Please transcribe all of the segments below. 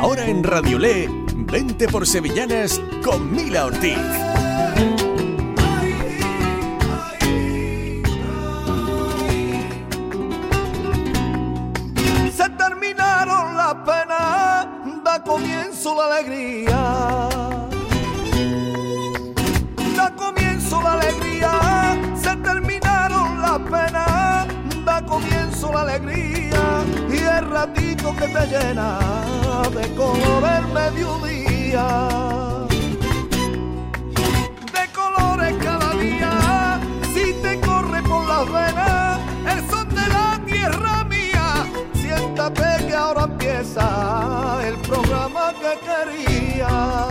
Ahora en Radiolé, Vente por Sevillanas con Mila Ortiz. Se terminaron las penas, da comienzo la alegría. Da comienzo la alegría, se terminaron las penas, da comienzo la alegría. Y el ratito que te llena de color el mediodía, de colores cada día, si te corre por las venas el son de la tierra mía. Siéntate que ahora empieza el programa que quería.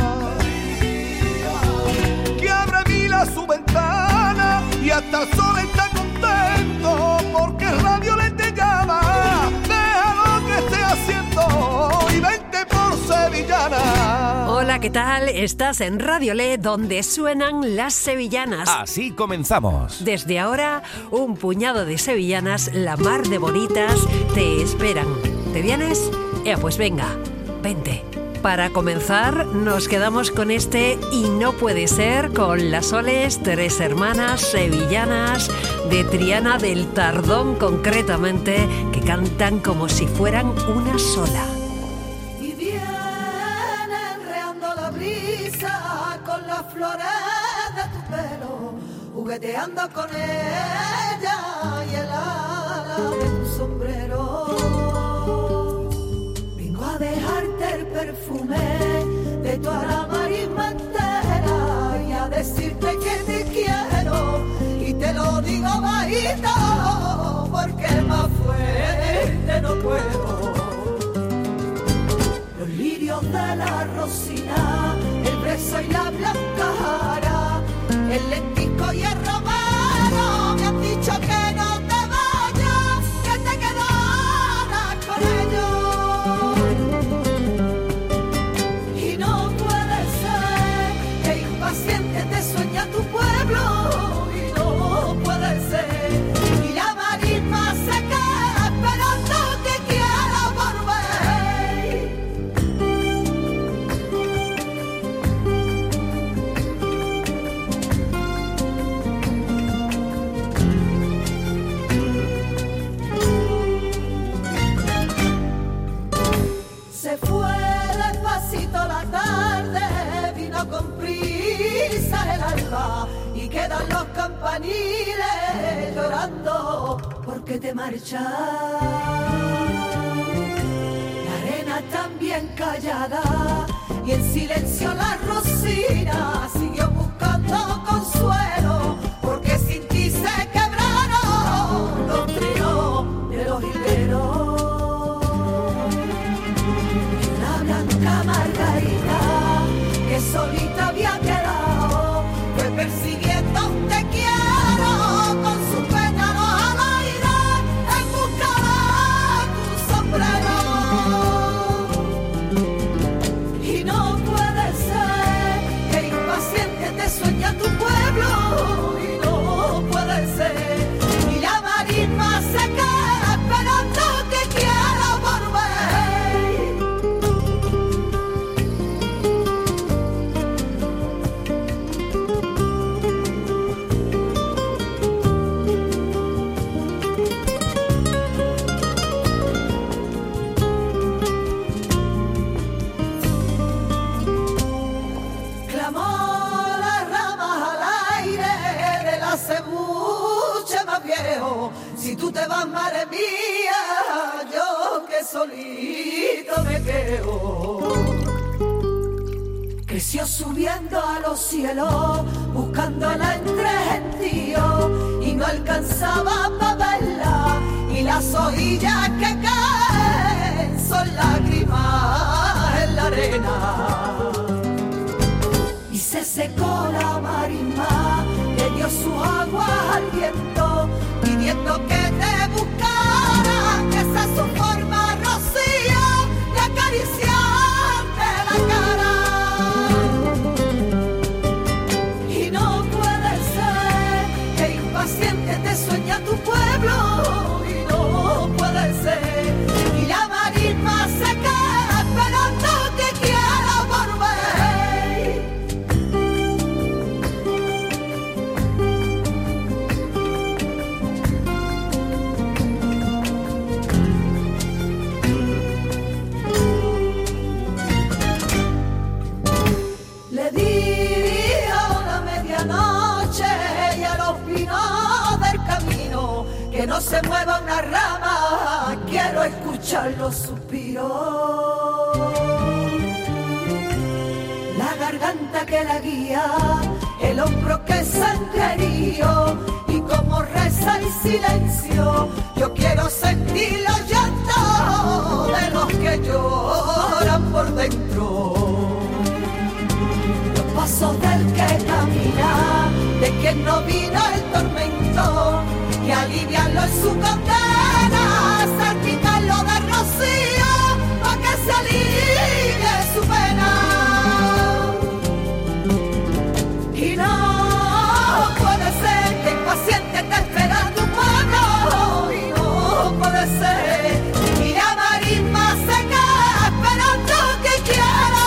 Que abre Mila su ventana y hasta el sol está contento porque Radio Le te llama. Deja lo que esté haciendo y vente por Sevillana. Hola, ¿qué tal? Estás en Radio Le, donde suenan las sevillanas. Así comenzamos. Desde ahora, un puñado de sevillanas, la mar de bonitas, te esperan. ¿Te vienes? Pues venga, vente. Para comenzar, nos quedamos con este Y no puede ser, con las Soles, tres hermanas sevillanas de Triana del Tardón concretamente, que cantan como si fueran una sola. Y viene enreando la brisa con las flores de tu pelo, jugueteando con ella y el ala de tu sombrero. A dejarte el perfume de toda la marisma entera y a decirte que te quiero y te lo digo bajito porque más fuerte no puedo. Los lirios de la rosina, el brezo y la blanca jara, el lentisco y el romero me han dicho que no te vayas, que te quedaras con ellos. Paciente te sueña tu pueblo y no puede ser. Y la marisma se queda esperando que quiera volver. Se fue despacito la tarde, vino con prisa el alba y quedan los campaniles llorando porque te marchas. La arena también callada y en silencio la rosina siguió buscando consuelo porque sin ti se quebraron los trinos de los hileros. La blanca margarita que solita había quedado, fue persiguiendo un te quiero con sus pétalos al aire en busca de tu sombrero. Y no puede ser que impaciente te sueña tu pueblo y no puede ser. Y la marisma se queda esperando que quiera volver. Si tú te vas, madre mía, yo que solito me quedo. Creció subiendo a los cielos, buscándola entre gentíos, y no alcanzaba para verla, y las hojillas que caen son lágrimas en la arena. Y se secó la marisma, que dio sus aguas al viento, pidiendo que te buscara, que esa es su forma, Rocío, de acariciarte la cara. Y no puede ser que impaciente te sueña tu pueblo, y no puede ser, y la marisma se queda que no se mueva una rama, quiero escuchar los suspiros. La garganta que la guía, el hombro que sangrerío, y como reza el silencio, yo quiero sentir los llantos de los que lloran por dentro. Los pasos del que camina, de quien no vino el tormento, y aliviarlo en su condena, salpicarlo de rocío, pa' que se alivie su pena. Y no puede ser que el paciente esté esperando un mano, y no puede ser que la marisma se quede esperando que quiera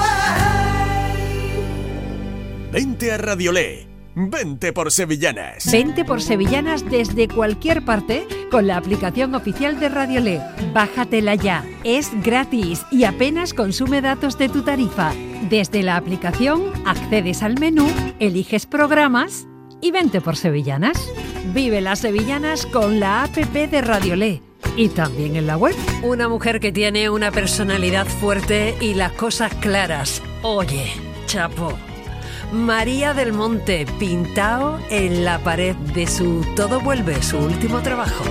volver. Vente a Radiolé. Vente por Sevillanas. Vente por Sevillanas desde cualquier parte con la aplicación oficial de Radiolé. Bájatela ya, es gratis y apenas consume datos de tu tarifa. Desde la aplicación accedes al menú, eliges programas y vente por Sevillanas. Vive las Sevillanas con la app de Radiolé y también en la web. Una mujer que tiene una personalidad fuerte y las cosas claras. Oye, chapo. María del Monte, pintao en la pared de su Todo Vuelve, su último trabajo.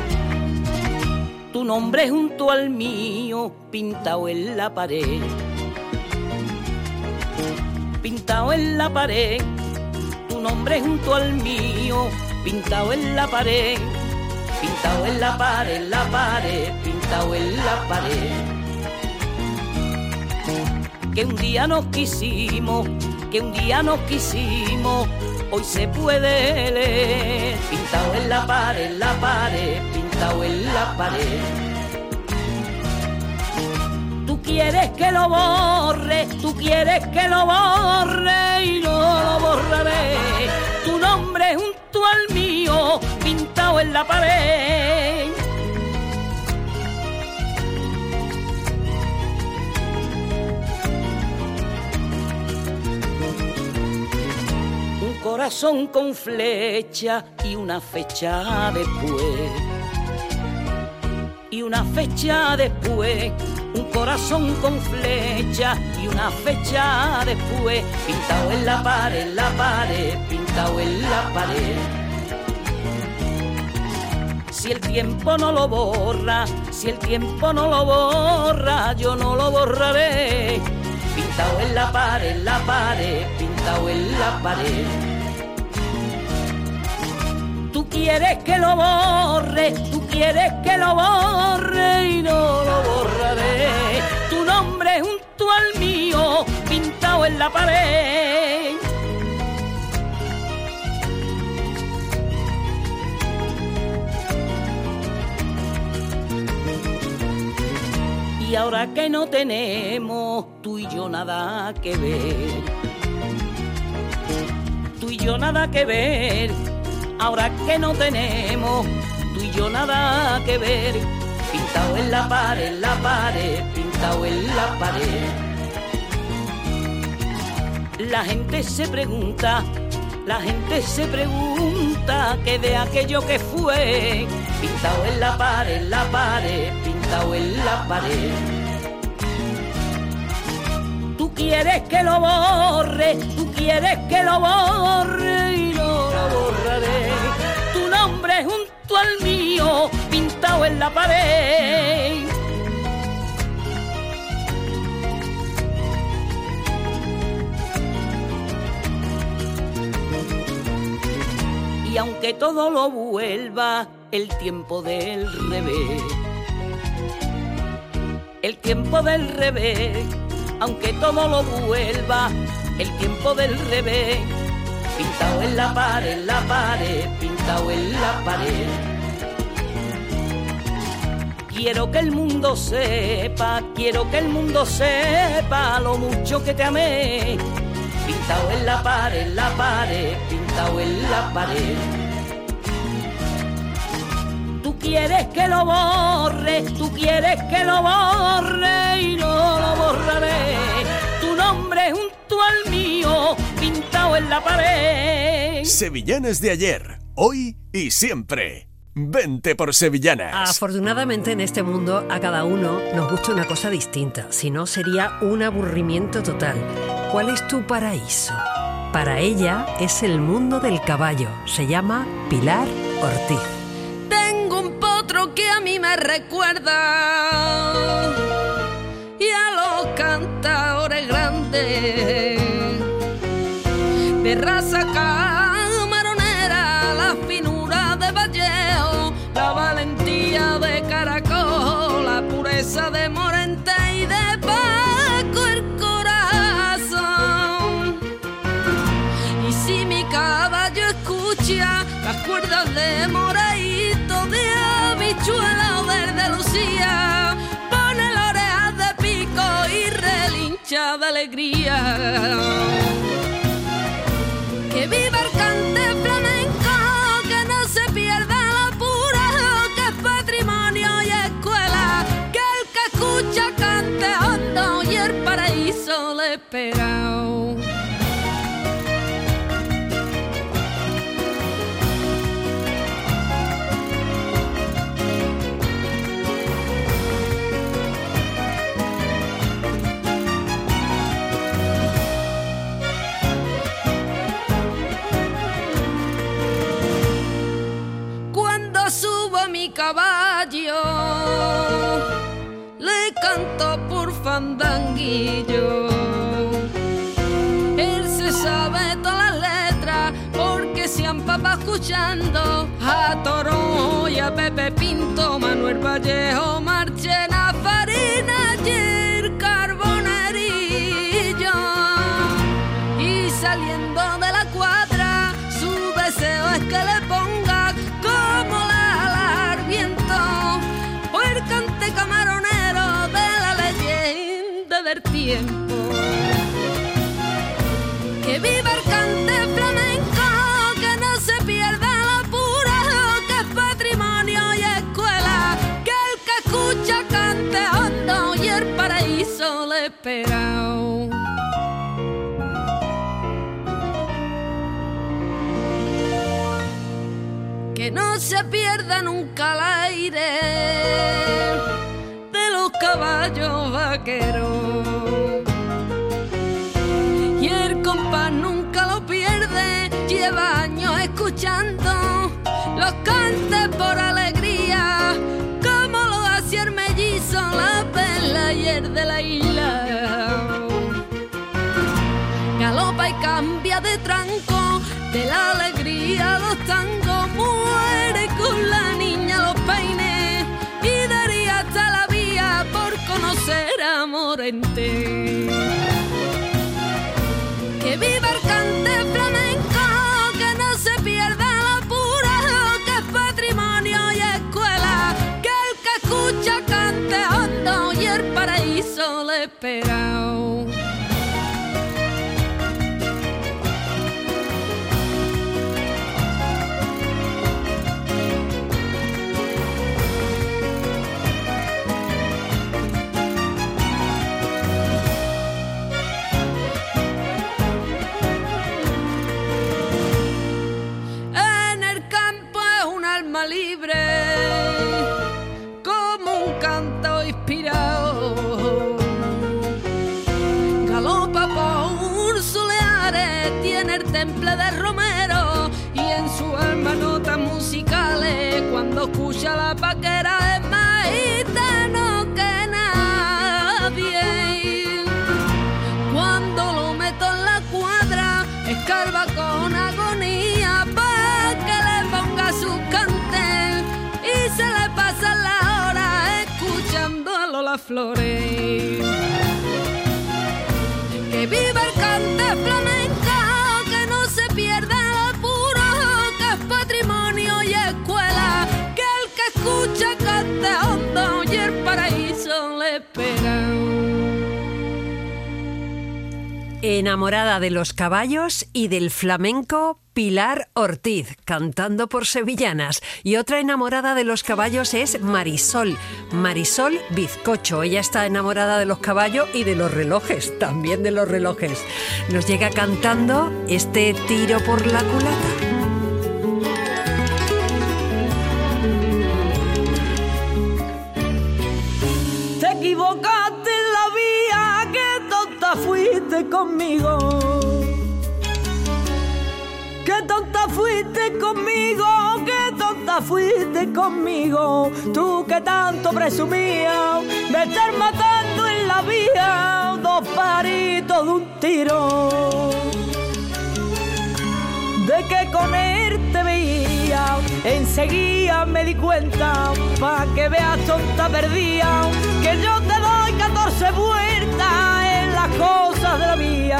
Tu nombre junto al mío, pintao en la pared. Pintao en la pared. Tu nombre junto al mío, pintao en la pared. Pintao en la pared, pintao en la pared. Que un día nos quisimos, hoy se puede leer. Pintado en la pared, pintado en la pared. Tú quieres que lo borre, y no lo borraré. Tu nombre junto al mío, pintado en la pared. Corazón con flecha y una fecha después. Y una fecha después. Un corazón con flecha y una fecha después. Pintado en la pared, pintado en la pared. Si el tiempo no lo borra, yo no lo borraré. Pintado en la pared, pintado en la pared. Tú quieres que lo borre, y no lo borraré. Tu nombre junto al mío, pintado en la pared. Y ahora que no tenemos tú y yo nada que ver, tú y yo nada que ver. Ahora que no tenemos tú y yo nada que ver. Pintado en la pared, pintado en la pared. La gente se pregunta qué de aquello que fue. Pintado en la pared, pintado en la pared. Tú quieres que lo borre, y no lo borraré. Tu nombre junto al mío, pintado en la pared. Y aunque todo lo vuelva, el tiempo del revés. El tiempo del revés, aunque todo lo vuelva, el tiempo del revés. Pintado en la pared, pintado en la pared. Quiero que el mundo sepa lo mucho que te amé. Pintado en la pared, pintado en la pared. Tú quieres que lo borre, y no lo borraré. Tu nombre junto al mío, pintado en la pared. Sevillanas de ayer, hoy y siempre. Vente por Sevillanas. Afortunadamente en este mundo a cada uno nos gusta una cosa distinta, si no sería un aburrimiento total. ¿Cuál es tu paraíso? Para ella es el mundo del caballo. Se llama Pilar Ortiz. Tengo un potro que a mí me recuerda y a los cantadores grandes de raza camaronera, la finura de Vallejo, la valentía de Caracol, la pureza de Morente y de Paco el corazón. Y si mi caballo escucha las cuerdas de Moraíto, de habichuela o de Lucía, pone las orejas de pico y relincha de alegría. Que viva el cante flamenco, que no se pierda lo puro, que es patrimonio y escuela, que el que escucha cante hondo y el paraíso le espera. Caballo le canto por fandanguillo, él se sabe todas las letras porque se han papá escuchando a Toro y a Pepe Pinto, Manuel Vallejo, Marchena, Farina y el Carbonerillo. Y saliendo de la cuadra su deseo es que le ponga como el cante camaronero de la leyenda del tiempo. Que viva el cante flamenco, que no se pierda lo puro, que es patrimonio y escuela, que el que escucha cante hondo y el paraíso le espera. Que no se pierda nunca el aire de los caballos vaqueros, y el compás nunca lo pierde, lleva años escuchando los cantes por alegría, como lo hacía el mellizo, la perla y el de la isla. Galopa y cambia de tranco, de la alegría los tangos, muere con la niña los peines y daría hasta la vía por conocer a Morente. Que viva el cante flamenco, que no se pierda lo puro, que es patrimonio y escuela, que el que escucha cante hondo y el paraíso le espera. Libre como un canto inspirado, galopa por soleares, tiene el temple de Romero y en su alma notas musicales. Cuando escucha la paquera es más gitano que nadie. Cuando lo meto en la cuadra escarba con agonía para que le ponga sus cantos. Y se le pasa la hora escuchando a Lola Flores. Que viva el cante flamenco, que no se pierda lo puro, que es patrimonio y escuela, que el que escucha cante hondo y el paraíso le espera. Enamorada de los caballos y del flamenco, Pilar Ortiz, cantando por sevillanas. Y otra enamorada de los caballos es Marisol Bizcocho. Ella está enamorada de los caballos y de los relojes, también de los relojes. Nos llega cantando este Tiro por la culata. tonta fuiste conmigo. Qué tonta fuiste conmigo, qué tonta fuiste conmigo. Tú que tanto presumías de estar matando en la vía dos paritos de un tiro. De que con él te veía, enseguida me di cuenta, pa' que veas tonta perdida, que yo te doy 14 vueltas en las cosas de la vida.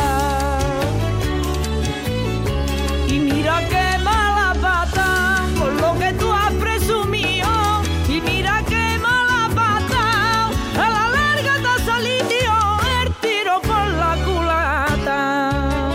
Y mira qué mala pata, con lo que tú has presumido, y mira qué mala pata, a la larga te ha salido el tiro por la culata.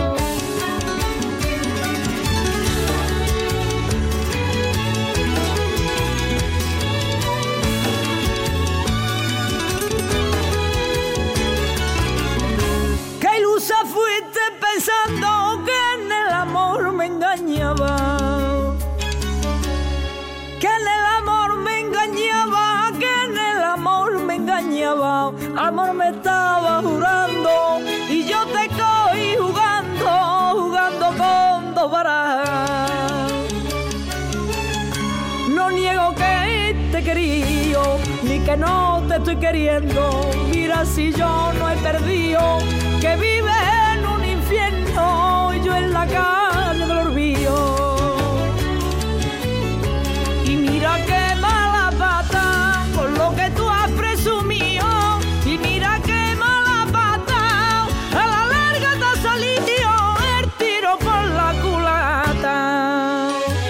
Fuiste pensando que en el amor me engañaba, que en el amor me engañaba, que en el amor me engañaba. Amor me estaba jurando y yo te cogí jugando con dos barajas. No niego que te he querido, ni que no te estoy queriendo. Mira si yo no he perdido, que vive en un infierno y yo en la calle del olvido. Y mira qué mala pata, con lo que tú has presumido, y mira qué mala pata, a la larga te ha salido el tiro por la culata.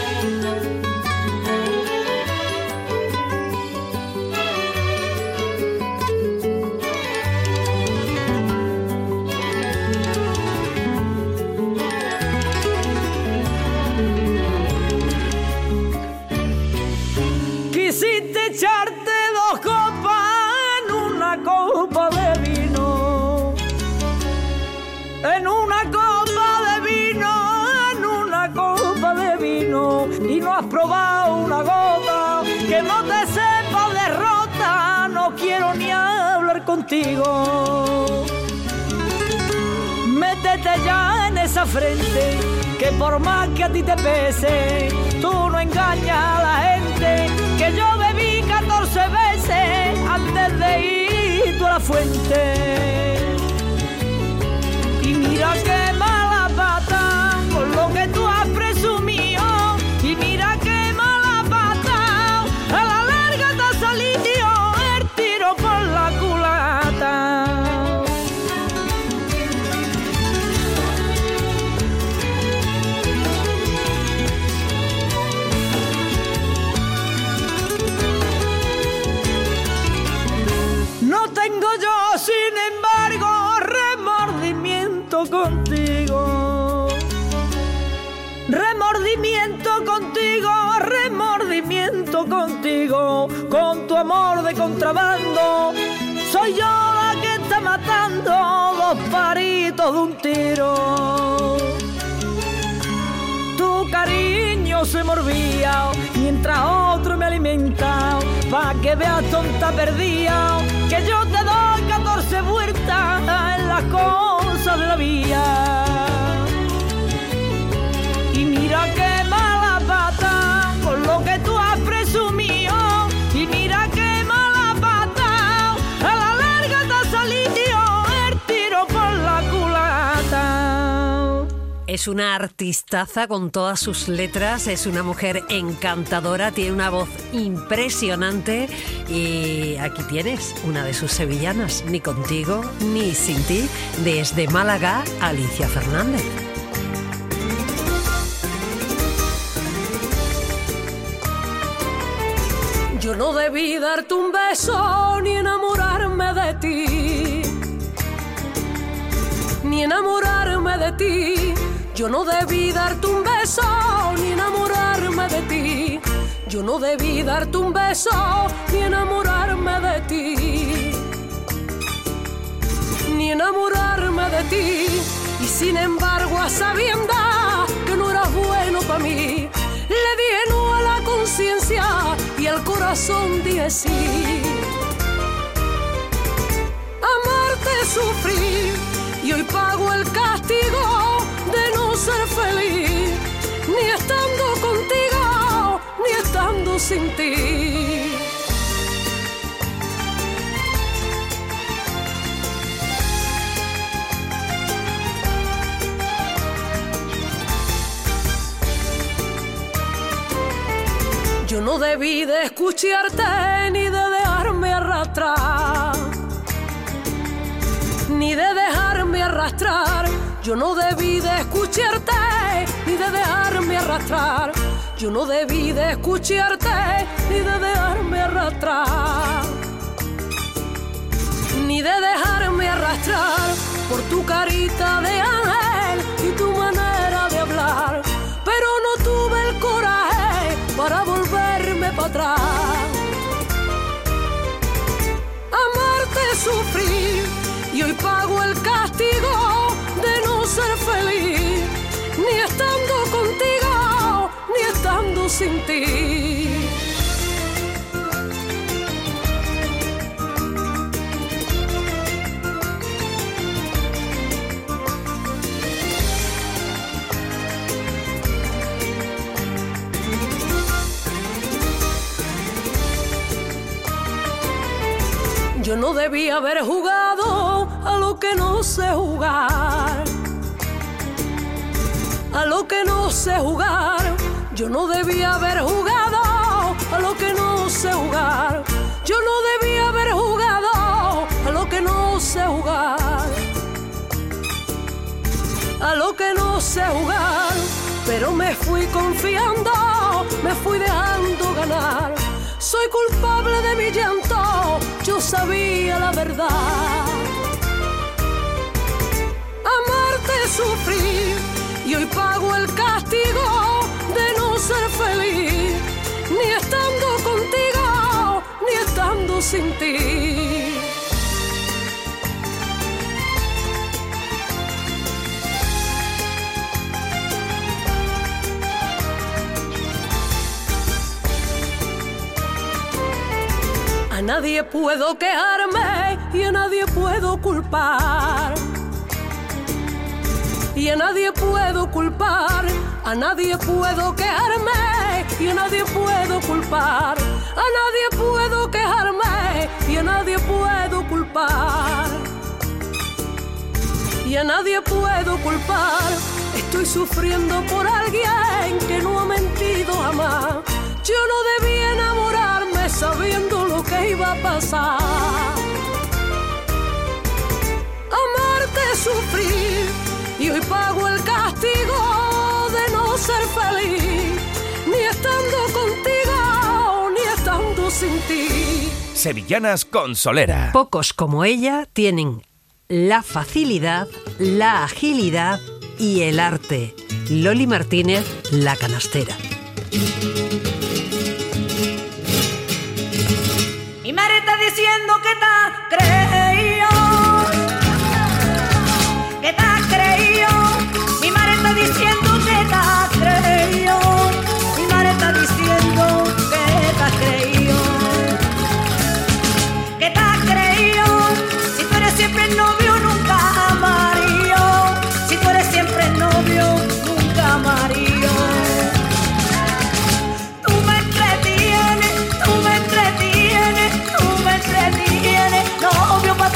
Quisiste echarte dos copas en una copa de vino, en una copa de vino, en una copa de vino, y no has probado una gota que no te sepa derrota. No quiero ni hablar contigo. Métete ya en esa frente, que por más que a ti te pese, tú no engañas a la gente, que yo bebí 14 veces antes de ir tú a la fuente. Y mira qué mala pata, con lo que tú has presumido, y mira qué mala pata, a la larga te ha salido el tiro por la culata. No tengo yo, sin embargo, remordimiento contigo. Remordimiento contigo, remordimiento contigo. Con tu amor de contrabando, soy yo la que está matando dos paritos de un tiro. Tu cariño se morbía mientras otro me alimenta, pa' que veas tonta perdida, que yo te doy 14 vueltas en las cosas de la vida. Y mira qué mala pata, con lo que tú has presumido, y mira qué mala pata, a la larga te ha salido el tiro por la culata. Es una artistaza con todas sus letras, es una mujer encantadora, tiene una voz impresionante y aquí tienes una de sus sevillanas, Ni contigo ni sin ti, desde Málaga, Alicia Fernández. Yo no debí darte un beso ni enamorarme de ti, ni enamorarme de ti. Yo no debí darte un beso ni enamorarme de ti. Yo no debí darte un beso ni enamorarme de ti, ni enamorarme de ti. Y sin embargo, a sabiendas que no eras bueno para mí, le dije no a la conciencia y al corazón dije sí. Amarte sufrir y ser feliz, ni estando contigo, ni estando sin ti. Yo no debí de escucharte ni de dejarme arrastrar, ni de dejarme arrastrar. Yo no debí de escucharte ni de dejarme arrastrar. Yo no debí de escucharte ni de dejarme arrastrar, ni de dejarme arrastrar por tu carita de ángel y tu manera de hablar. Pero no tuve el coraje para volverme para atrás. Amarte sufrir y hoy pago el castigo de no ser feliz, ni estando contigo, ni estando sin ti. Yo no debía haber jugado a lo que no sé jugar, a lo que no sé jugar. Yo no debía haber jugado a lo que no sé jugar. Yo no debía haber jugado a lo que no sé jugar, a lo que no sé jugar. Pero me fui confiando, me fui dejando ganar. Soy culpable de mi llanto, yo sabía la verdad. Amarte sufrir y hoy pago el castigo de no ser feliz, ni estando contigo, ni estando sin ti. A nadie puedo quejarme y a nadie puedo culpar. Y a nadie puedo culpar, a nadie puedo quejarme y a nadie puedo culpar. A nadie puedo quejarme y a nadie puedo culpar. Y a nadie puedo culpar. Estoy sufriendo por alguien que no ha mentido jamás. Yo no debía enamorarme sabiendo lo que iba a pasar. Amarte sufrir y hoy pago el castigo de no ser feliz, ni estando contigo, ni estando sin ti. Sevillanas con Solera. Pocos como ella tienen la facilidad, la agilidad y el arte. Loli Martínez, La Canastera. Mi madre está diciendo que te has creído, que te has creído. Mi madre está diciendo que te has creído. Mi madre está diciendo que te has creído, que te has creído. Si tú eres siempre el novio, nunca marido. Si tú eres siempre el novio, nunca marido. Tú me entretienes, tú me entretienes, tú me entretienes. Novio pa'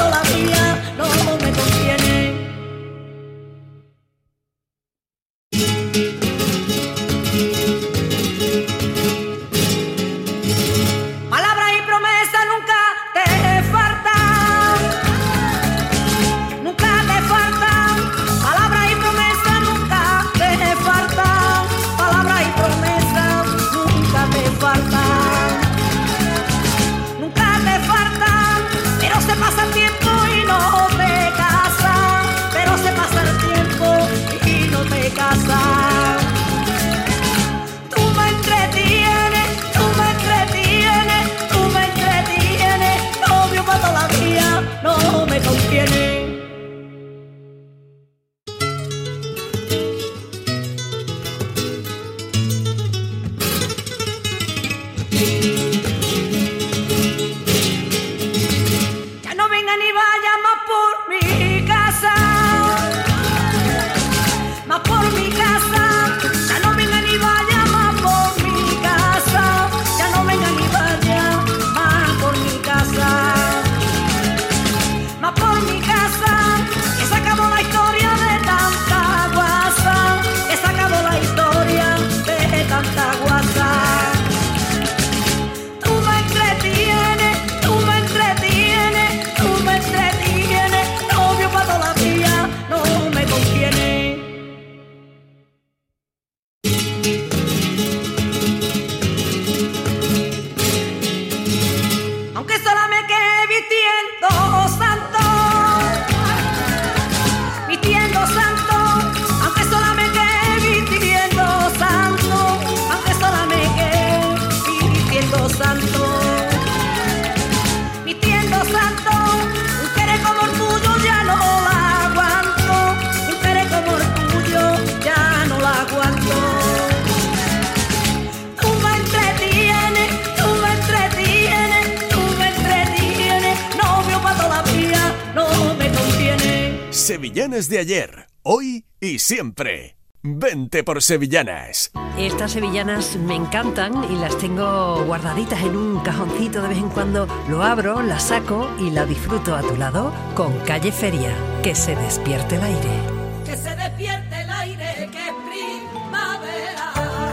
Sevillanas de ayer, hoy y siempre. Vente por Sevillanas. Estas sevillanas me encantan y las tengo guardaditas en un cajoncito. De vez en cuando lo abro, las saco y la disfruto a tu lado con Calle Feria. Que se despierte el aire. Que se despierte el aire, que es primavera.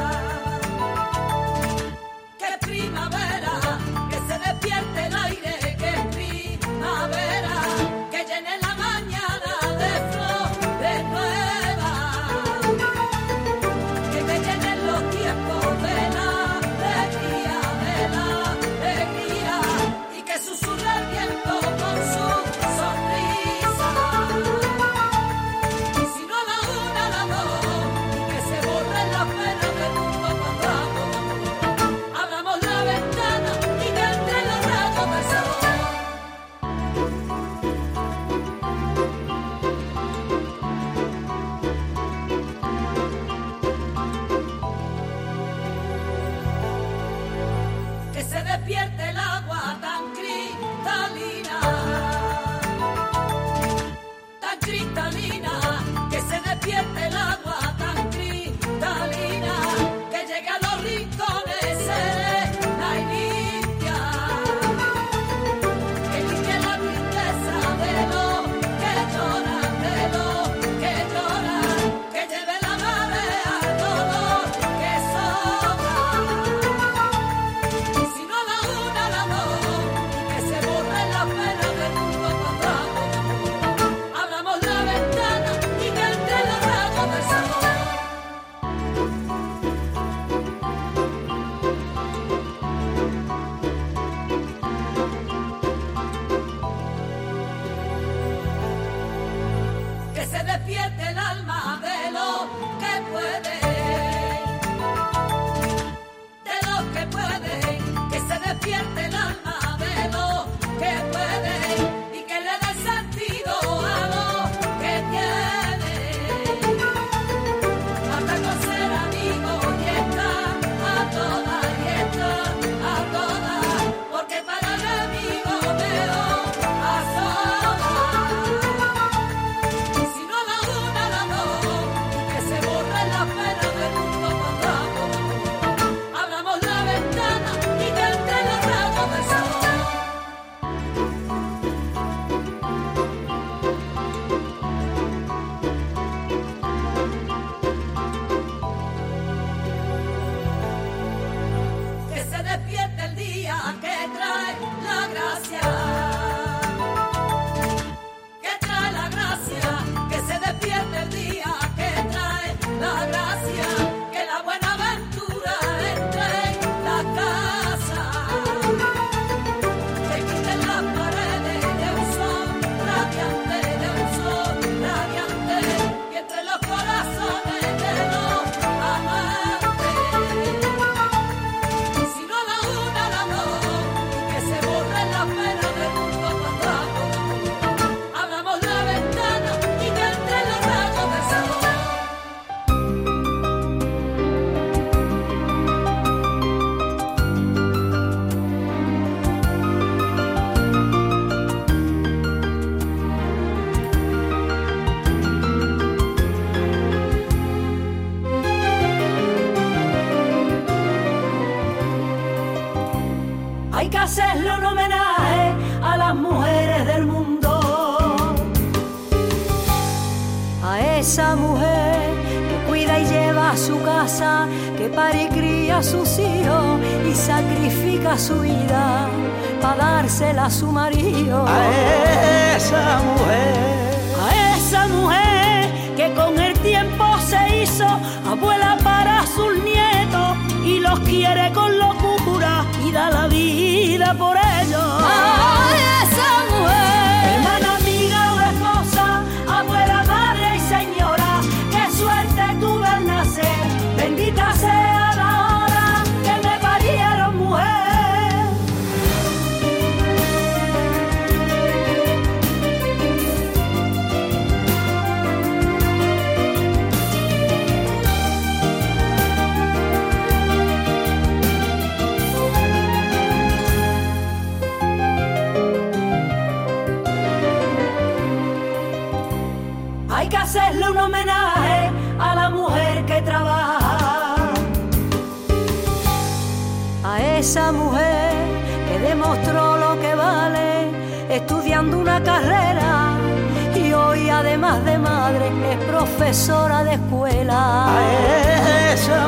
Que es primavera, que se despierte el aire, que es primavera. Que llene la mañana de flores nuevas. Que te llenen los tiempos de la alegría, y que susurre el viento con su sonrisa. Y si no la una, la dos, y que se borren las penas del mundo cuando abramos la ventana y que entre los rayos del sol. Que se despierte el agua tan cristalina, que se despierte el agua tan cristalina, que llegue a los rincones serena y limpia, que limpie la tristeza de los que lloran, que lleve la marea al dolor que sobra. Y si no la una, la dos, y que se borren las penas del mundo cuando abramos la ventana y que entre los rayos del sol. Que se despierte el alma de lo que puede, que se despierte el alma de lo que puede y que le dé sentido a lo que tiene. Basta con ser amigo y estar a todas, porque para el enemigo mejor a solas. Y si no la una, la dos, y que se borren las penas del mundo cuando abramos la ventana y que entre los rayos del sol. Que se despierte el día que trae la gracia, que se despierte el día que trae la gracia, que la buena aventura entre en la casa, que quiten las paredes de un sol radiante, y entre los corazones de los amantes. Y si no la una, la dos, y que se borren las penas del mundo cuando abramos la ventana y que entre los rayos del sol. Hay que hacerle un homenaje a las mujeres del mundo, a esa mujer que cuida y lleva a su casa, que pare y cría a sus hijos y sacrifica su vida para dársela a su marido. A esa mujer que con el tiempo se hizo abuela para sus nietos y los quiere con locura y da la vida por ellos. A esa mujer, Hermana, amiga o esposa, abuela, madre y señora, qué suerte tuve al nacer, bendita sea la hora que me parieron mujer. Hay que hacerle un homenaje a la mujer que trabaja, a esa mujer que demostró lo que vale estudiando una carrera y hoy además de madre es profesora de escuela. A esa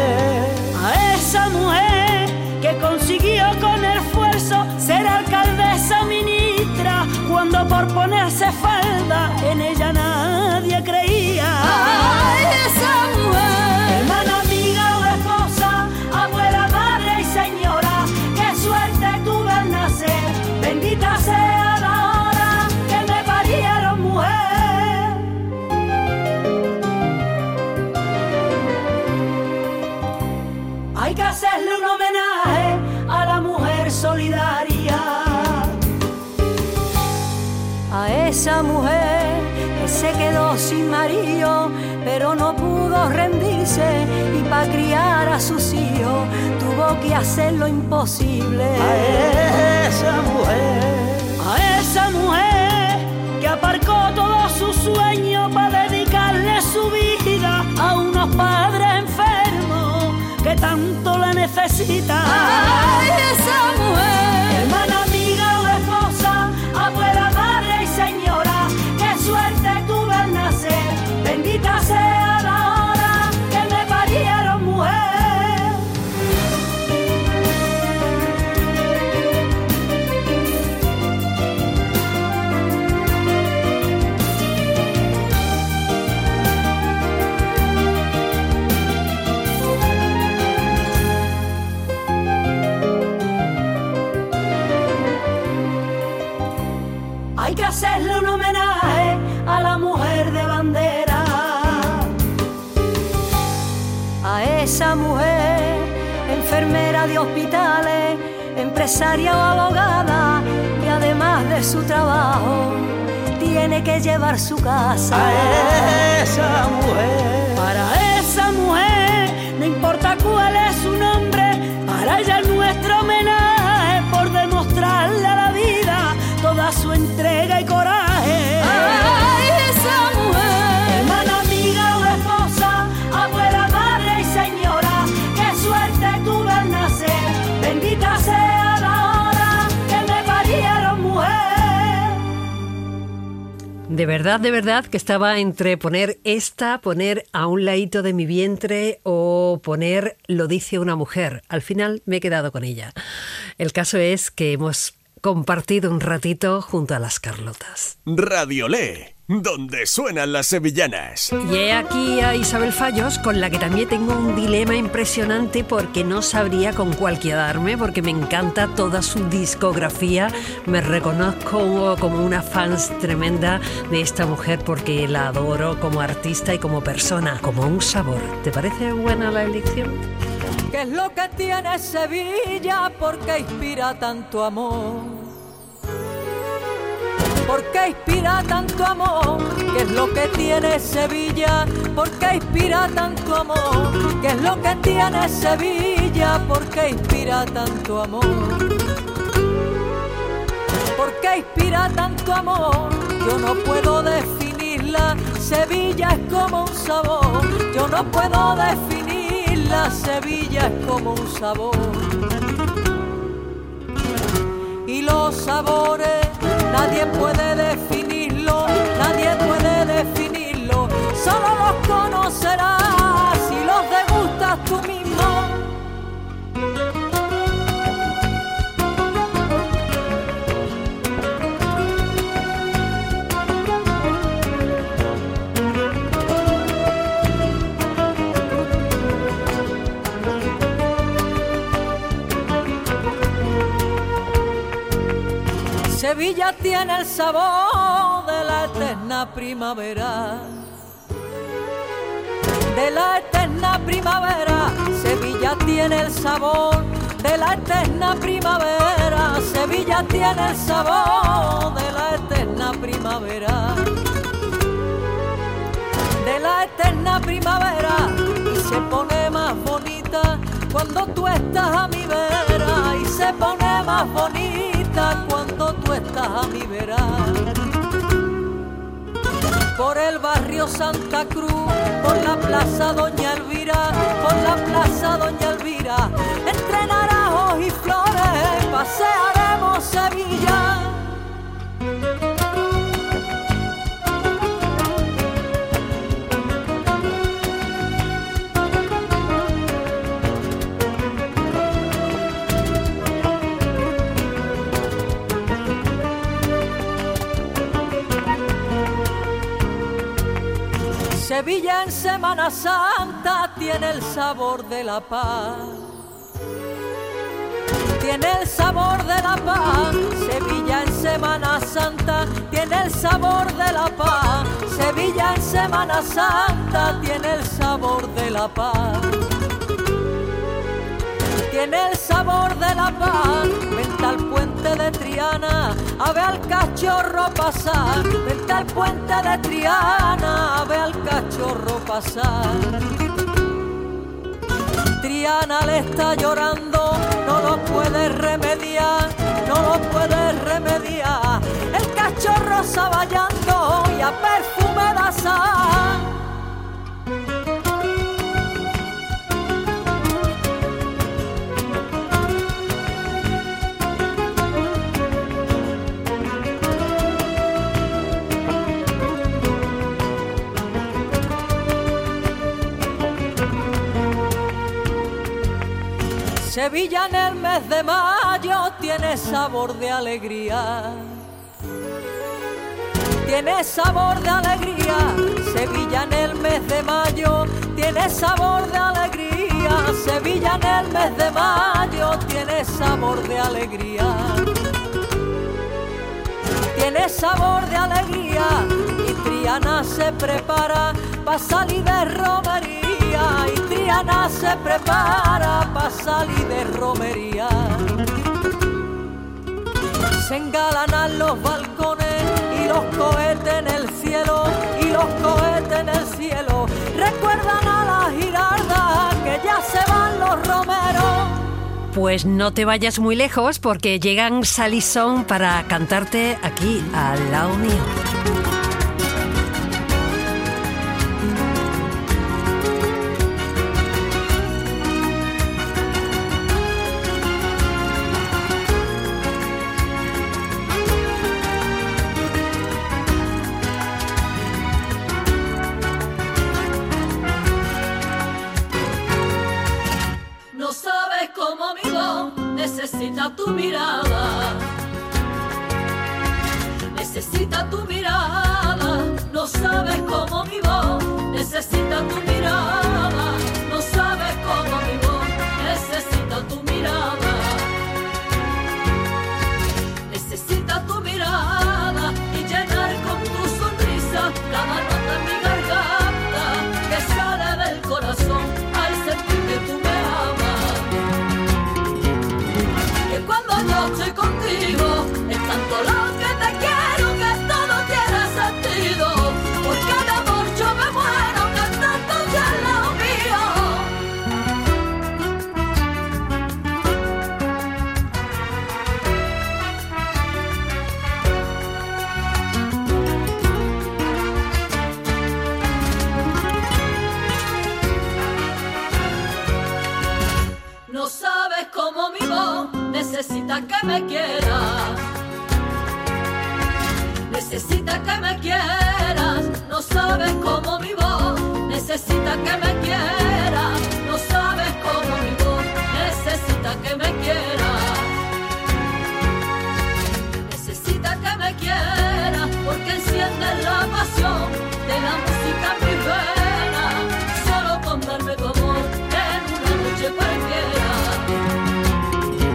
mujer que consiguió con esfuerzo ser alcaldesa ministra cuando por ponerse falda en ella nadie creía. Ay, esa mujer, hermana, amiga o esposa, abuela, madre y señora, qué suerte tuve al nacer, bendita sea la hora que me parieron mujer. Hay que hacerle un homenaje a la mujer solidaria, a esa mujer que se quedó sin marido pero no pudo rendirse y para criar a sus hijos tuvo que hacer lo imposible. a esa mujer que aparcó todos sus sueños para dedicarle su vida a unos padres enfermos que tanto la necesitan. Ay, esa mujer, Hermana, amiga o esposa, abuela, madre y señora, qué suerte tuve al nacer, bendita sea la hora que me parieron mujer. Hay que hacerle un homenaje a la mujer de bandera, a esa mujer, enfermera de hospitales, empresaria o abogada, que además de su trabajo tiene que llevar su casa. a esa mujer. Para esa mujer, no importa cuál es su nombre, para ella es nuestro homenaje por demostrarle a la vida toda su entrega y coraje. Ay, esa mujer, Hermana, amiga o esposa, abuela, madre y señora, qué suerte tuve al nacer, bendita sea la hora que me parieron mujer. De verdad que estaba entre poner a un ladito de mi vientre o poner Lo dice una mujer. Al final me he quedado con ella. El caso es que hemos compartido un ratito junto a las Carlotas. Radiolé, donde suenan las sevillanas. Y he aquí a Isabel Fallos, con la que también tengo un dilema impresionante porque no sabría con cuál quedarme, porque me encanta toda su discografía. Me reconozco como una fan tremenda de esta mujer porque la adoro como artista y como persona, como un sabor. ¿Te parece buena la elección? ¿Qué es lo que tiene Sevilla? ¿Por qué inspira tanto amor? ¿Por qué inspira tanto amor? ¿Qué es lo que tiene Sevilla? ¿Por qué inspira tanto amor? ¿Qué es lo que tiene Sevilla? ¿Por qué inspira tanto amor? ¿Por qué inspira tanto amor? Yo no puedo definirla. Sevilla es como un sabor. Yo no puedo definirla. Sevilla es como un sabor. Y los sabores nadie puede definirlo, nadie puede definirlo. Solo los conocerás si los degustas tú mismo. Sevilla tiene el sabor de la eterna primavera, de la eterna primavera. Sevilla tiene el sabor de la eterna primavera. Sevilla tiene el sabor de la eterna primavera, de la eterna primavera. Y se pone más bonita cuando tú estás a mi vera, y se pone más bonita cuando tú estás a mi vera. por el barrio Santa Cruz, por la plaza Doña Elvira, por la plaza Doña Elvira, entre naranjos y flores pasearemos Sevilla. Sevilla en Semana Santa tiene el sabor de la paz. Tiene el sabor de la paz. Sevilla en Semana Santa tiene el sabor de la paz. Sevilla en Semana Santa tiene el sabor de la paz. Tiene el sabor de la paz. Vente al puente de Triana a ver al cachorro pasar. Vente al puente de Triana a ver al cachorro pasar. Triana le está llorando, no lo puede remediar, no lo puede remediar. El cachorro saballando y a perfume de azahar. Sevilla en el mes de mayo tiene sabor de alegría. Tiene sabor de alegría. Sevilla en el mes de mayo tiene sabor de alegría. Sevilla en el mes de mayo tiene sabor de alegría. Tiene sabor de alegría y Triana se prepara pa' salir de romería. Y Triana se prepara pa' salir de romería. Se engalanan los balcones y los cohetes en el cielo, y los cohetes en el cielo recuerdan a la Giralda que ya se van los romeros. Pues no te vayas muy lejos porque llegan Salison para cantarte aquí al lado mío. Necesita tu mirada, necesita tu mirada, no sabes cómo mi voz, necesita tu mirada, no sabes cómo mi voz, necesita tu mirada, necesita tu mirada y llenar con tu sonrisa la mano de mi garganta que sale del corazón al sentir que tú me amas. Cuando yo estoy contigo, es tanto lo que te quiero que todo tiene sentido. Porque de amor yo me muero cantándote al lado mío. No sabes cómo mi voz necesita que me quieras, necesita que me quieras, no sabes cómo mi voz, necesita que me quieras, no sabes cómo mi voz, necesita que me quieras, necesita que me quieras, porque enciendes la pasión de la música en mis venas, solo con darme tu amor en una noche cualquiera.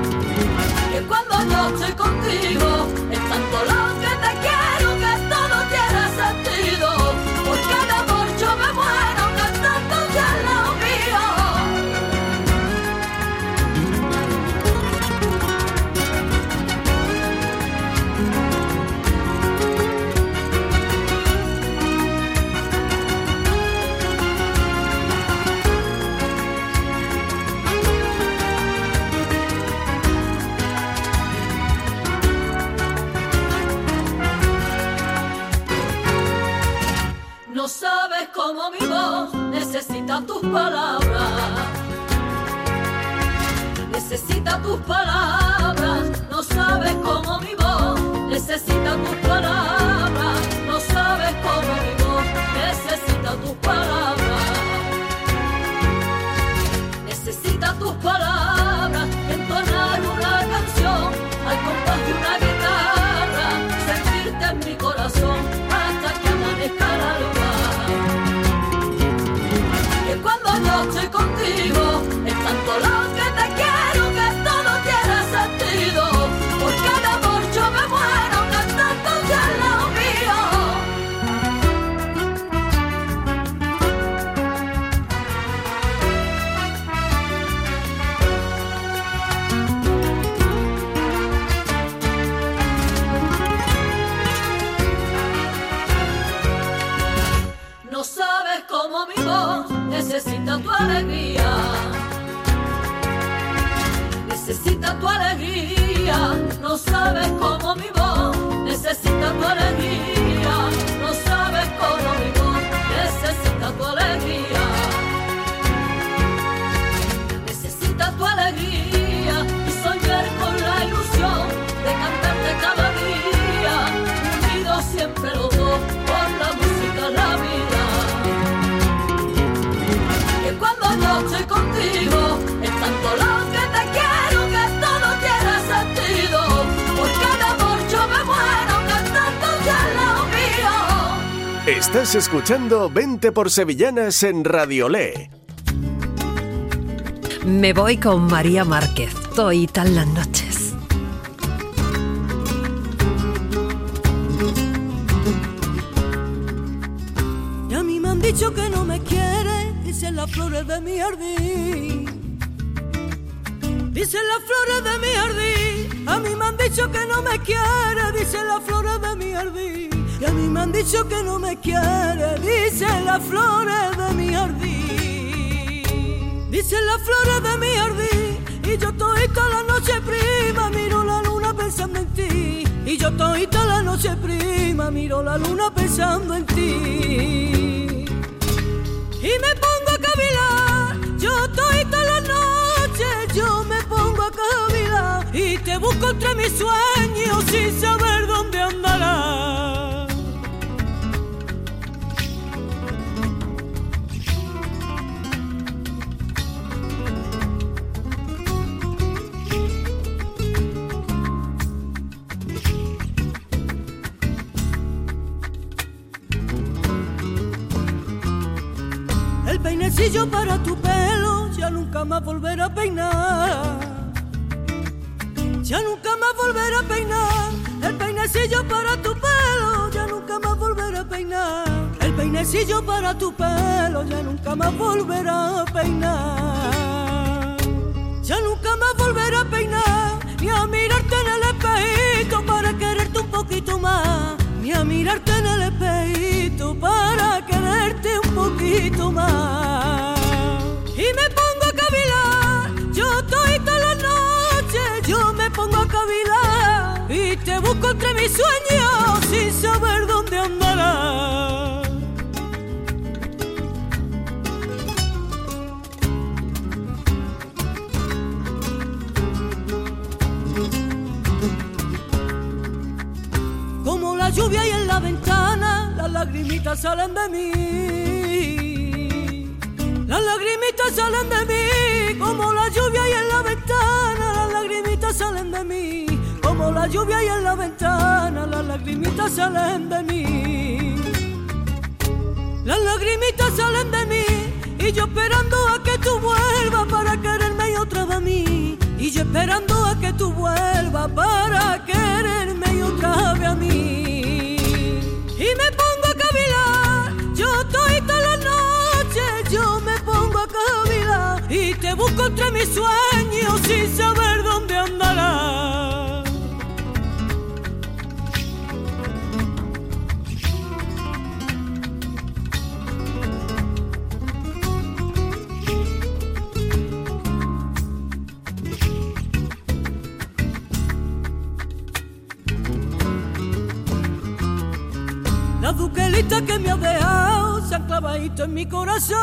Que cuando yo estoy contigo, es tanto lo que te quiero que todo no sabes cómo mi voz necesita tus palabras. Necesita tus palabras, no sabes cómo mi voz necesita tus palabras, no sabes cómo mi voz necesita tus palabras. Necesita tus palabras, entonar una canción al compás de una guitarra, sentirte en mi corazón hasta que amanezca el alba. Que cuando yo estoy contigo es tanto lo que te quiero que todo tiene sentido. Por cada amor yo me muero cantándote al lado mío. No sabes cómo mi voz necesita tu alegría. Necesita tu alegría. No sabes cómo mi voz necesita tu alegría. No sabes cómo mi voz necesita tu alegría. Necesita tu alegría y soñar con la ilusión de cantarte cada día, unidos siempre los dos por la música, la vida. Que cuando yo estoy contigo es tanto lo que te quiero que todo tiene sentido. Por cada amor yo me muero cantándote al lado mío. Estás escuchando 20 por Sevillanas en Radio Le. Me voy con María Márquez, toitas las noches. Y a mí me han dicho que no me quiere, dicen las flores de mi jardín. Dicen las flores de mi jardín. A mí me han dicho que no me quiere, dicen las flores de mi jardín. Y a mí me han dicho que no me quiere, dicen las flores de mi jardín. Dicen las flores de mi jardín. Y yo toda la noche prima miro la luna pensando en ti. Y yo toda la noche prima miro la luna pensando en ti. Y me pongo a cavilar, yo toda la noche, yo me pongo a cavilar. Y te busco entre mis sueños sin saber dónde andarás. El peinecillo para tu pelo ya nunca más volverá a peinar. Ya nunca más volverá a peinar. El peinecillo para tu pelo ya nunca más volverá a peinar. El peinecillo para tu pelo ya nunca más volverá a peinar. Ya nunca más volverá a peinar. Ni a mirarte en el espejito para quererte un poquito más. Ni a mirarte en el espejito para quererte un poquito más. Y me pongo a cavilar, yo toda la noche, yo me pongo a cavilar. Y te busco entre mis sueños sin saber dónde andarás. Como la lluvia y en la ventana, las lagrimitas salen de mí. Las lagrimitas salen de mí, como la lluvia y en la ventana, las lagrimitas salen de mí. Como la lluvia y en la ventana, las lagrimitas salen de mí. Las lagrimitas salen de mí, y yo esperando a que tú vuelvas para quererme y otra vez a mí. Y yo esperando a que tú vuelvas para quererme y otra vez a mí. Y me pongo a cavilar, yo toda la noche, yo me pongo a cavilar. Y te busco entre mis sueños sin saber dónde andarás. La duquelita que me ha dejado clavadito en mi corazón,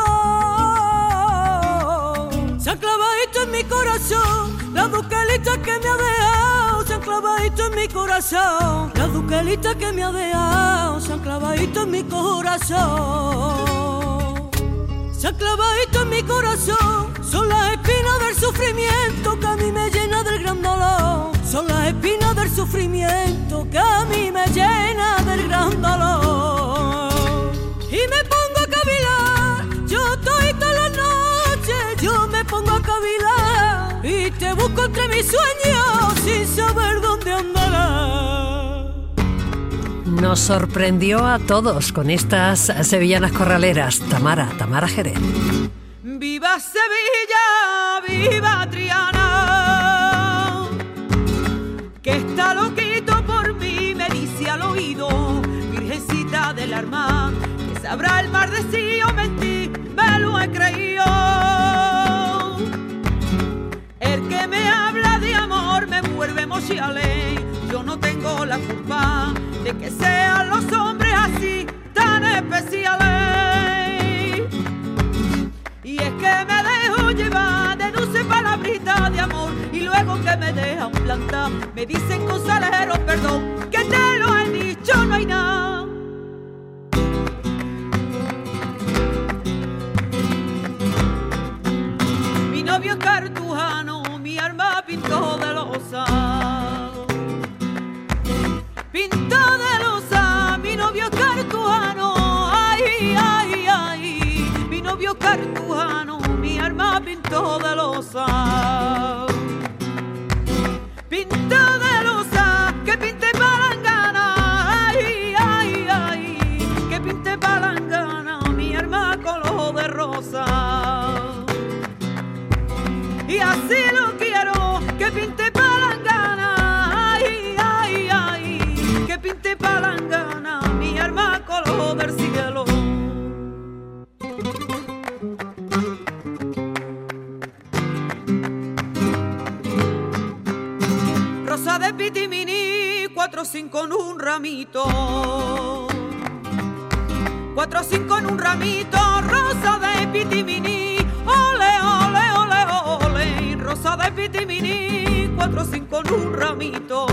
se han clavadito en mi corazón, las duquelitas que me ha dejado, se han clavadito en mi corazón, las duquelitas que me ha dejado, se han clavadito en mi corazón, se han clavadito en mi corazón, son las espinas del sufrimiento que a mí me llena del gran dolor, son las espinas del sufrimiento que a mí me llena del gran dolor. Y me pongo a cavilar, yo estoy todas las noches, yo me pongo a cavilar y te busco entre mis sueños sin saber dónde andarás. Nos sorprendió a todos con estas sevillanas corraleras. Tamara Jerez. ¡Viva Sevilla! ¡Viva Triana! Que está loquito por mí, me dice al oído, Virgencita del Arma, que sabrá el mar de sí o mentir, me lo he creído. El que me habla de amor me vuelve mochiale, yo no tengo la culpa de que sean los hombres así tan especiales. Y es que me dejo llevar de dulce palabrita de amor y luego que me dejan plantar me dicen con salero perdón, que te lo he dicho, no hay nada. Mi novio es cartujano, mi alma pintó de losa. Pintó de losa, mi novio es cartujano, ay, ay, ay. Mi novio cartujano, mi alma pintó de losa. Pintó de losa, que pinte palangana, ay, ay, ay. Que pinte palangana, mi alma color de rosa. Y así lo quiero, que pinte palangana, ay, ay, ay. Que pinte palangana, mi alma color del cielo. Rosa de pitimini, 4 o 5 en un ramito. 4 o 5 en un ramito, rosa de pitimini, ole, ole, ole, ole. Rosa de pitimini, 4 o 5 en un ramito.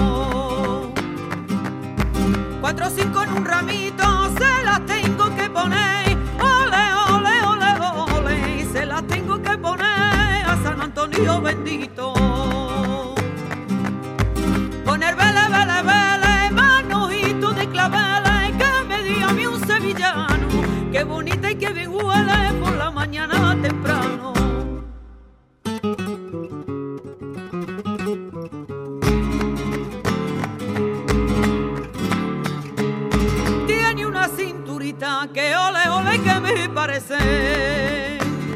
4 o 5 en un ramito, se las tengo que poner, ole, ole, ole, ole. Y se las tengo que poner a San Antonio bendito. Poner vele, vele, vele, manojito de claveles, que me diga a mí un sevillano, qué bonita y qué bien huele por la mañana temprano. Tiene una cinturita que ole, ole, que me parece,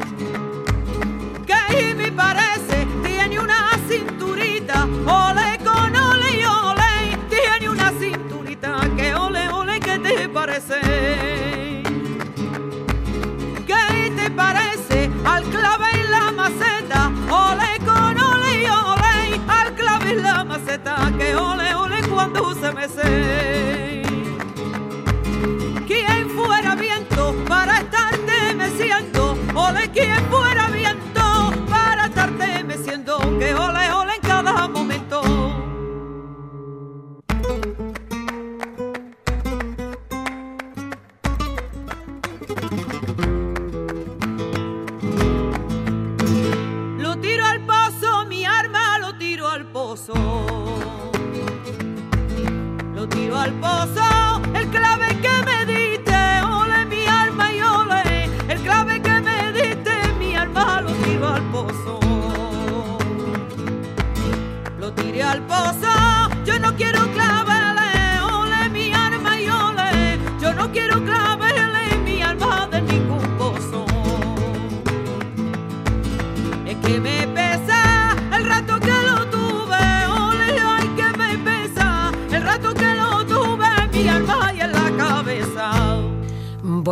que me parece, tiene una cinturita, ole con ole y ole, tiene una cinturita que ole, ole, que te parece, que te parece al clave en la maceta, ole con ole y ole, al clave en la maceta, que ole, ole cuando se mece. ¿Quién fuera viento para estarte meciendo?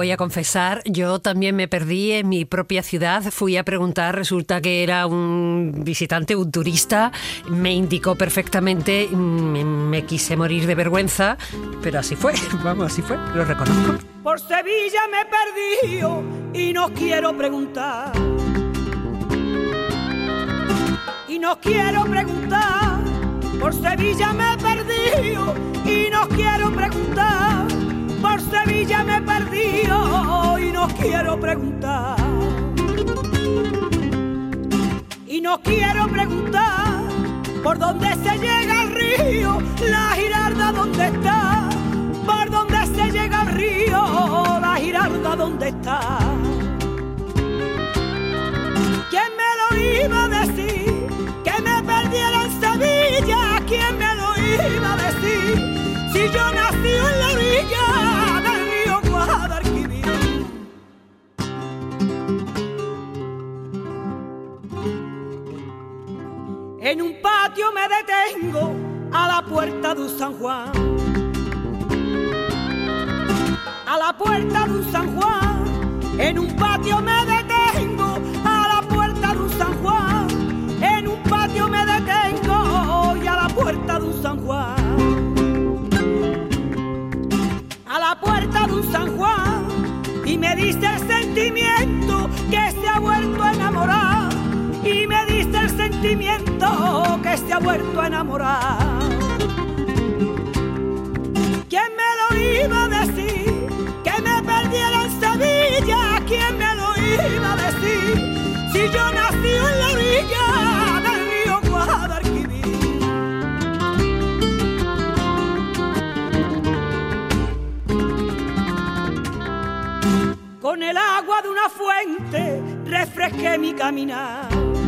voy a confesar, yo también me perdí en mi propia ciudad. Fui a preguntar, resulta que era un visitante, un turista. Me indicó perfectamente, me quise morir de vergüenza, pero así fue, vamos, así fue, lo reconozco. Por Sevilla me he perdido y no quiero preguntar. Y no quiero preguntar. Por Sevilla me he perdido y no quiero preguntar. Por Sevilla me he perdido y no quiero preguntar. Y no quiero preguntar por dónde se llega al río, la Giralda dónde está. Por dónde se llega al río, la Giralda dónde está. ¿Quién me lo iba a decir? Que me perdiera en Sevilla. ¿Quién me lo iba a decir? Si yo nací en la orilla del río Guadalquivir. En un patio me detengo a la puerta de San Juan. A la puerta de San Juan. En un patio me detengo a la puerta de San Juan. En un patio me detengo y a la puerta de San Juan. A la puerta de San Juan. Y me dice el sentimiento que se ha vuelto a enamorar. Y me dice el sentimiento que se ha vuelto a enamorar. ¿Quién me lo iba a decir? Que me perdiera en Sevilla. ¿Quién me lo iba a decir? Si yo nací en la orilla del río Guadalquivir. Con el agua de una fuente refresqué mi caminar.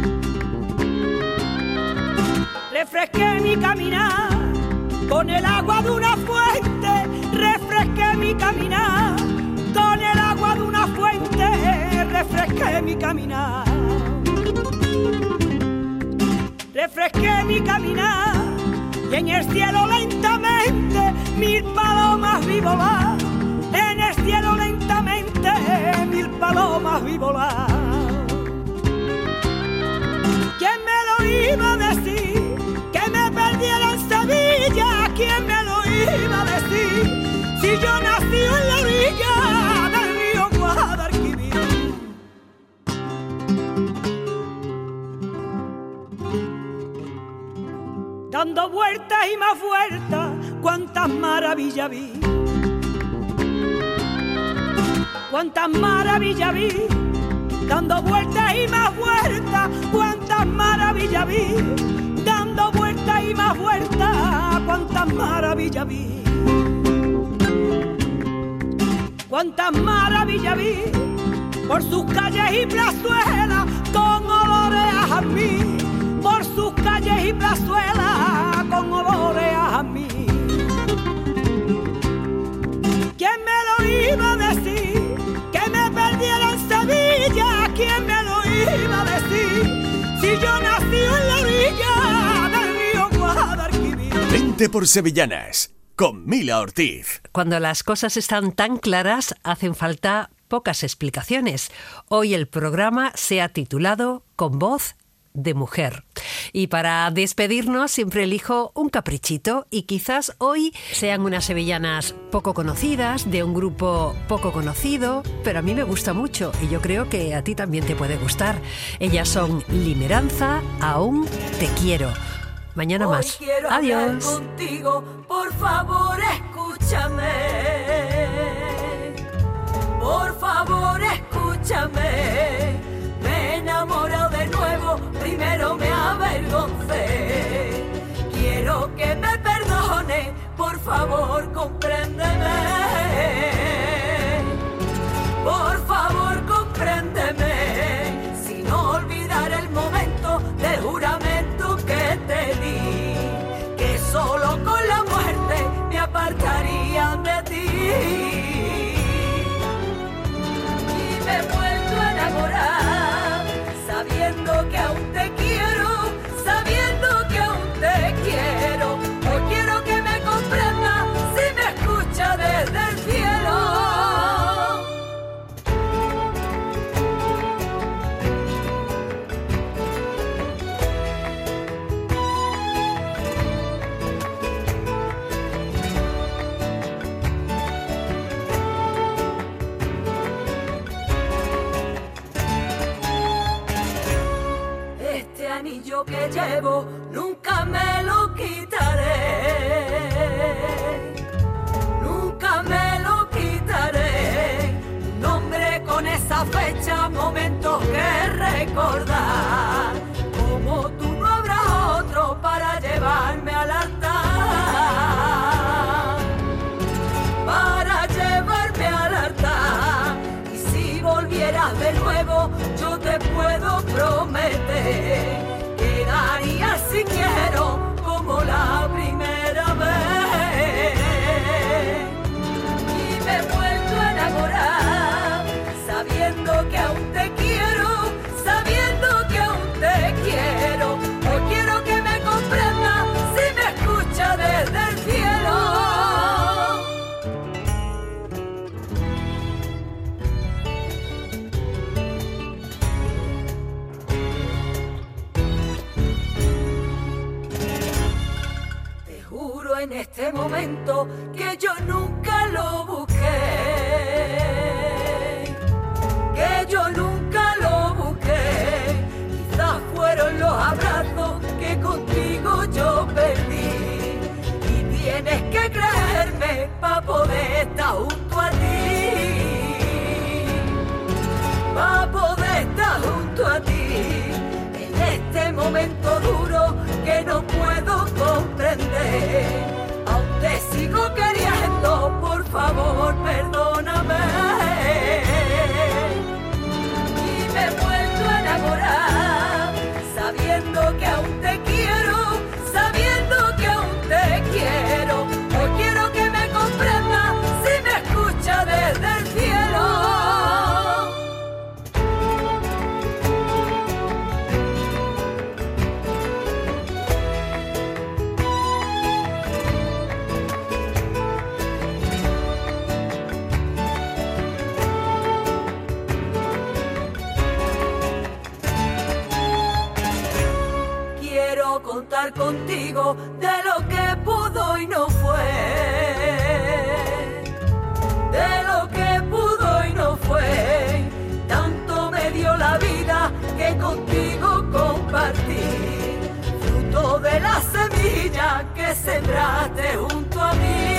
Refresqué mi caminar. Con el agua de una fuente refresqué mi caminar. Con el agua de una fuente refresqué mi caminar. Refresqué mi caminar. Y en el cielo lentamente 1000 palomas vi volar. En el cielo lentamente 1000 palomas vi volar. ¿Quién me lo iba a decir? Que me perdiera en Sevilla. ¿Quién me lo iba a decir? Si yo nací en la orilla del río Guadalquivir. Dando vueltas y más vueltas, cuántas maravillas vi. Cuántas maravillas vi. Dando vueltas y más vueltas, cuántas maravillas vi. Dando vueltas y más vueltas, cuántas maravillas vi. Cuántas maravillas vi. Por sus calles y plazuelas con olores a jazmín. Por sus calles y plazuelas con olores a jazmín. ¿Quién me lo iba a decir? Que me perdiera en Sevilla. ¿Quién me lo iba a decir? Si yo nací en la orilla del río Guadalquivir. Vente por Sevillanas con Mila Ortiz. Cuando las cosas están tan claras, hacen falta pocas explicaciones. Hoy el programa se ha titulado Con voz de mujer. Y para despedirnos siempre elijo un caprichito y quizás hoy sean unas sevillanas poco conocidas, de un grupo poco conocido, pero a mí me gusta mucho y yo creo que a ti también te puede gustar. Ellas son Limeranza, Aún te quiero. Mañana más. Adiós. Contigo, por favor, escúchame. Por favor, escúchame. Me he enamorado de nuevo, primero me avergoncé. Quiero que me perdone, por favor, compréndeme. Por favor, compréndeme. Sin olvidar el momento del juramento que te di, que solo con la muerte me apartarían de ti. Y me he vuelto a enamorar, sabiendo que aún te quiero, sabiendo que aún te quiero. Hoy quiero que me comprenda si me escucha desde el cielo. orgullo que llevo nunca me lo quitaré. Nunca me lo quitaré. Un hombre con esa fecha, momentos que recordar. Como tú no habrá otro para llevarme al altar. Para llevarme al altar. Y si volvieras de nuevo, yo te puedo prometer que daría si quiero como la primera vez. Y me he vuelto a enamorar, sabiendo que aún te quiero, sabiendo que aún te quiero. Hoy quiero que me comprendas si me escucha desde el cielo. En este momento que yo nunca lo busqué, que yo nunca lo busqué. Quizás fueron los abrazos que contigo yo perdí. Y tienes que creerme para poder estar junto a ti, para poder estar junto a ti. En este momento duro que no puedo comprender, aún te sigo queriendo, por favor perdóname. Y me he vuelto a enamorar, sabiendo que aún te quiero, sabiendo que aún te quiero. Hoy quiero que me comprendas si me escucha desde el cielo. Contar contigo de lo que pudo y no fue, de lo que pudo y no fue. Tanto me dio la vida que contigo compartí, fruto de la semilla que sembraste junto a mí.